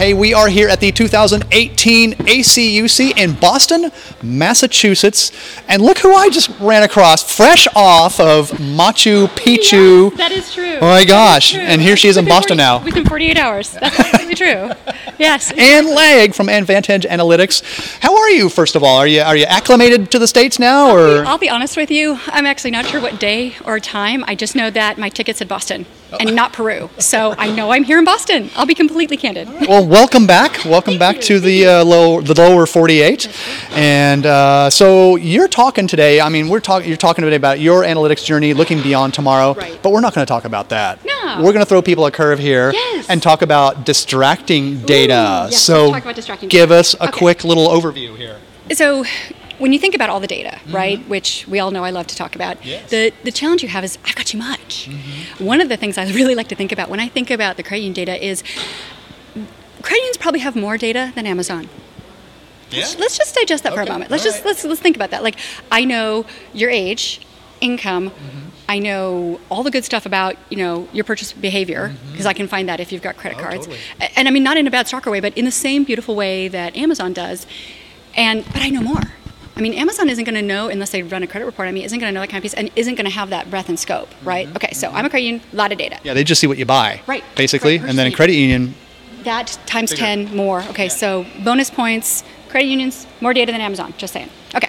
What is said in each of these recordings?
Hey, we are here at the 2018 ACUC in Boston, Massachusetts. And look who I just ran across, fresh off of Machu Picchu. Yes, that is true. Oh my gosh. And here she is in Boston now. Within 48 hours. That's absolutely true. Yes. Ann Legg from Advantage Analytics. How are you, first of all? Are you acclimated to the States now? Or I'll be honest with you. I'm actually not sure what day or time. I just know that my ticket said Boston and not Peru. So I know I'm here in Boston. I'll be completely candid. Well, welcome back. Welcome back to the lower 48. And so you're talking today. I mean, you're talking today about your analytics journey, looking beyond tomorrow. Right. But we're not going to talk about that. No. We're going to throw people a curve here and talk about distracting data. Yes, so let's talk about distracting give data. us a quick little overview here. So when you think about all the data, right, which we all know I love to talk about, the challenge you have is I've got too much. One of the things I really like to think about when I think about the credit union data is credit unions probably have more data than Amazon. Yeah. Let's just digest that for a moment. Let's think about that. Like, I know your age, income. I know all the good stuff about, your purchase behavior, because I can find that if you've got credit cards. Totally. And I mean, not in a bad stalker way, but in the same beautiful way that Amazon does. But I know more. I mean, Amazon isn't going to know, unless they run a credit report on me, isn't going to know that kind of piece, and isn't going to have that breadth and scope, right? Okay, so I'm a credit union, a lot of data. Yeah, they just see what you buy, Right. basically. Right, And then in credit union, that times 10 more. Okay, so bonus points, credit unions, more data than Amazon, just saying. Okay.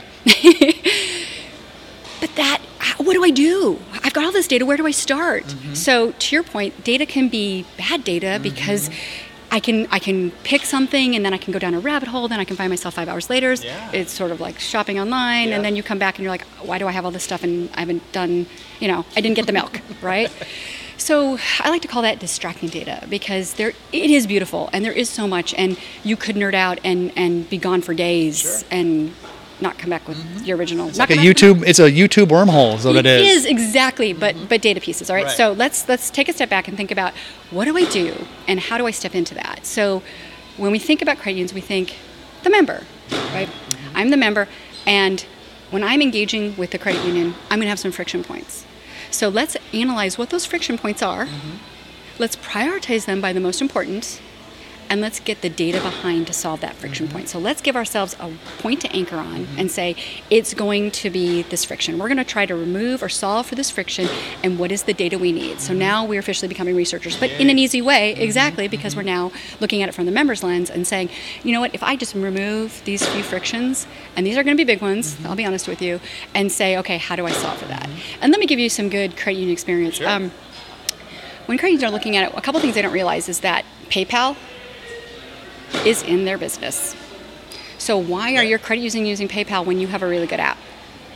But what do I do? I've got all this data, where do I start? So to your point, data can be bad data because I can pick something and then I can go down a rabbit hole, then I can find myself 5 hours later. Yeah. It's sort of like shopping online, and then you come back and you're like, why do I have all this stuff and I haven't done, I didn't get the milk, right? So I like to call that distracting data because it is beautiful and there is so much, and you could nerd out and be gone for days and not come back with the original. it's a YouTube wormhole is what it is. It is, exactly, but data pieces, all right? Right. So let's take a step back and think about what do I do and how do I step into that? So when we think about credit unions, we think the member, right? I'm the member, and when I'm engaging with the credit union, I'm going to have some friction points. So let's analyze what those friction points are. Let's prioritize them by the most important, and let's get the data behind to solve that friction point. So let's give ourselves a point to anchor on and say, it's going to be this friction. We're going to try to remove or solve for this friction, and what is the data we need? So now we're officially becoming researchers, but in an easy way, exactly, because we're now looking at it from the member's lens and saying, you know what, if I just remove these few frictions, and these are going to be big ones, I'll be honest with you, and say, okay, how do I solve for that? And let me give you some good credit union experience. Sure. When credit unions are looking at it, a couple things they don't realize is that PayPal is in their business. So why are your credit unions using PayPal when you have a really good app?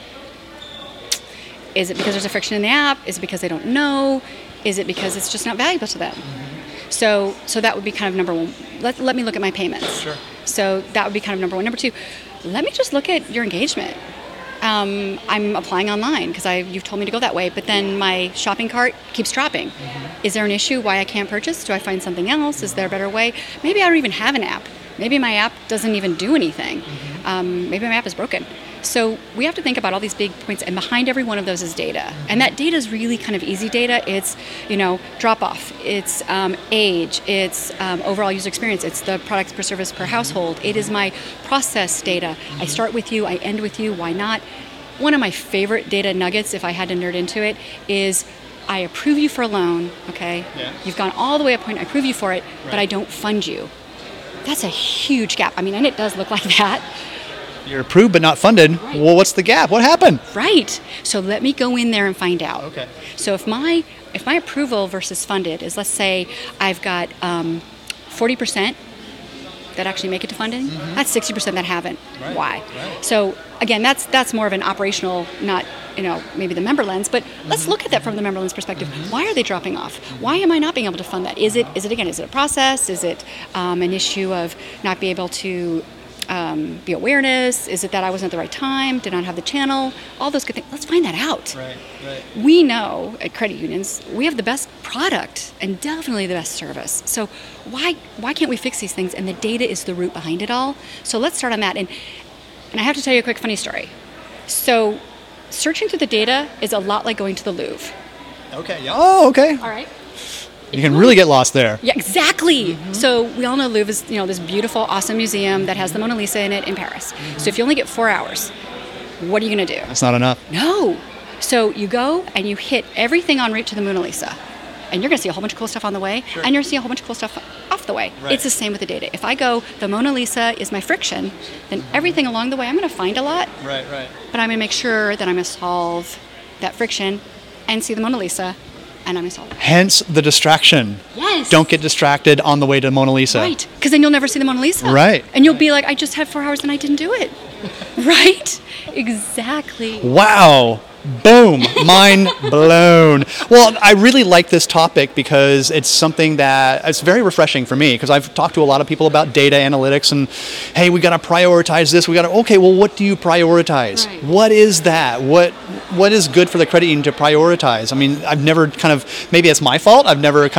Is it because there's a friction in the app? Is it because they don't know? Is it because it's just not valuable to them? So that would be kind of number one. Let me look at my payments. Sure. So that would be kind of number one. Number two, let me just look at your engagement. I'm applying online because you've told me to go that way, but then my shopping cart keeps dropping. Is there an issue why I can't purchase? Do I find something else? Is there a better way? Maybe I don't even have an app. Maybe my app doesn't even do anything. Maybe my app is broken. So we have to think about all these big points, and behind every one of those is data. And that data is really kind of easy data. It's, drop off. It's age. It's overall user experience. It's the products per service per household. It is my process data. I start with you. I end with you. Why not? One of my favorite data nuggets, if I had to nerd into it, is I approve you for a loan, okay? Yeah. You've gone all the way up point, I approve you for it, but I don't fund you. That's a huge gap. I mean, and it does look like that. You're approved but not funded. Right. Well, what's the gap? What happened? Right. So let me go in there and find out. Okay. So if my approval versus funded is, let's say I've got 40% that actually make it to funding, that's 60% that haven't. Right. Why? Right. So again, that's more of an operational, not maybe the member lens, but let's look at that from the member lens perspective. Why are they dropping off? Why am I not being able to fund that? Is it a process? Is it an issue of not being able to be awareness? Is it that I wasn't at the right time, did not have the channel? All those good things. Let's find that out. Right. We know at credit unions we have the best product and definitely the best service. So why can't we fix these things? And the data is the root behind it all. So let's start on that. And I have to tell you a quick funny story. So searching through the data is a lot like going to the Louvre. Okay. Oh, okay. All right. You can really get lost there. Yeah, exactly. So we all know Louvre is, this beautiful, awesome museum that has the Mona Lisa in it in Paris. So if you only get 4 hours, what are you going to do? That's not enough. No. So you go and you hit everything en route to the Mona Lisa. And you're going to see a whole bunch of cool stuff on the way, and you're going to see a whole bunch of cool stuff off the way. Right. It's the same with the data. If I go, the Mona Lisa is my friction, then everything along the way, I'm going to find a lot. Right. But I'm going to make sure that I'm going to solve that friction and see the Mona Lisa, and I'm going to solve it. Hence the distraction. Yes. Don't get distracted on the way to Mona Lisa. Right. Because then you'll never see the Mona Lisa. Right. And you'll be like, I just had 4 hours and I didn't do it. Right? Exactly. Wow. Boom. Mind blown. Well, I really like this topic because it's something that it's very refreshing for me, because I've talked to a lot of people about data analytics and, hey, we got to prioritize this. Okay, well, what do you prioritize? Right. What is that? What is good for the credit union to prioritize? I mean, I've never maybe it's my fault. I've never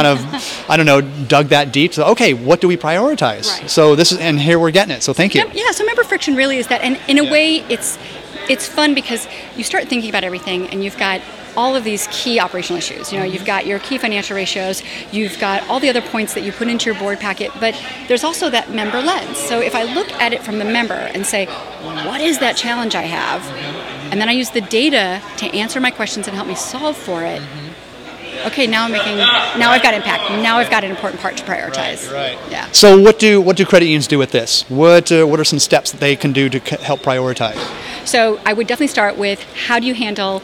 dug that deep. So, okay, what do we prioritize? Right. So and here we're getting it. So thank you. Yeah, so member friction really is that. And in a way, it's fun because you start thinking about everything and you've got all of these key operational issues. You've got your key financial ratios, you've got all the other points that you put into your board packet, but there's also that member lens. So if I look at it from the member and say, what is that challenge I have? And then I use the data to answer my questions and help me solve for it. Okay, now I've got impact. Now I've got an important part to prioritize. Right. Yeah. So what do credit unions do with this? What are some steps that they can do to help prioritize? So I would definitely start with how do you handle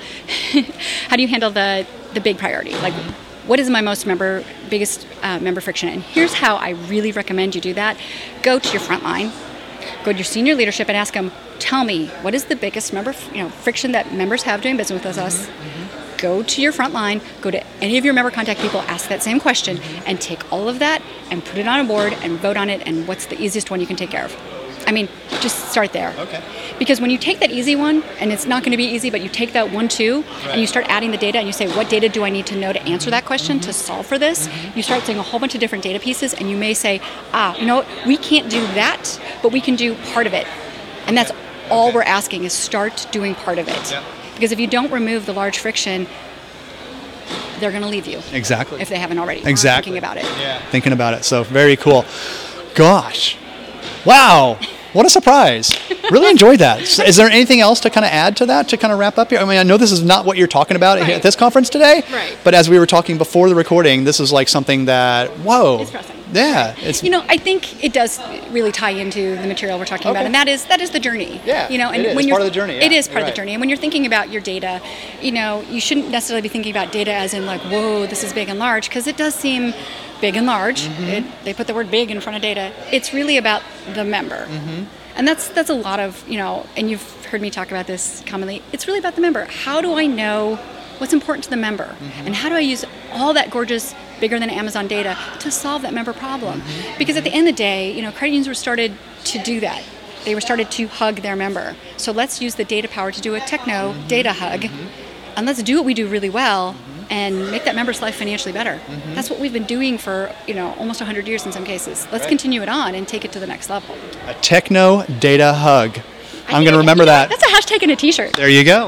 the big priority? Like, what is my biggest member friction? And here's how I really recommend you do that. Go to your front line, go to your senior leadership and ask them, tell me, what is the biggest friction that members have doing business with us? Go to your front line, go to any of your member contact people, ask that same question, and take all of that and put it on a board and vote on it, and what's the easiest one you can take care of. I mean, just start there. Okay. Because when you take that easy one, and it's not going to be easy, but you take that 1, 2, and you start adding the data, and you say, what data do I need to know to answer that question, to solve for this? You start seeing a whole bunch of different data pieces, and you may say, you know what, we can't do that, but we can do part of it. And that's all we're asking, is start doing part of it. Yeah. Because if you don't remove the large friction, they're going to leave you. Exactly. If they haven't already. Exactly. Thinking about it. Yeah. Thinking about it. So very cool. Gosh. Wow. What a surprise. Really enjoyed that. Is there anything else to kind of add to that, to kind of wrap up here? I mean, I know this is not what you're talking about at this conference today, right. But as we were talking before the recording, this is like something that, whoa. It's pressing. Yeah. I think it does really tie into the material we're talking about, and that is the journey. Yeah, and it's part of the journey. Yeah, it is part of right. the journey. And when you're thinking about your data, you shouldn't necessarily be thinking about data as in like, whoa, this is big and large, because it does seem big and large. They put the word big in front of data. It's really about the member. And that's a lot of, and you've heard me talk about this commonly, it's really about the member. How do I know what's important to the member? And how do I use all that gorgeous, bigger than Amazon data to solve that member problem? Because at the end of the day, credit unions were started to do that. They were started to hug their member. So let's use the data power to do a techno data hug. And let's do what we do really well and make that member's life financially better. That's what we've been doing for almost 100 years in some cases. Let's continue it on and take it to the next level. A techno data hug. I'm going to remember that. That's a hashtag and a t-shirt. There you go.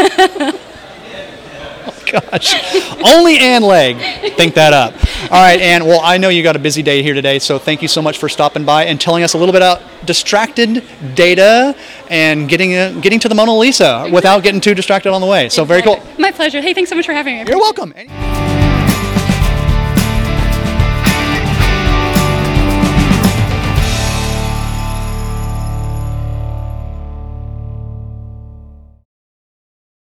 Oh, gosh. Only Ann Legg. Think that up. All right, Ann. Well, I know you got a busy day here today, so thank you so much for stopping by and telling us a little bit about distracted data and getting to the Mona Lisa without getting too distracted on the way. So very cool. My pleasure. Hey, thanks so much for having me. You're welcome.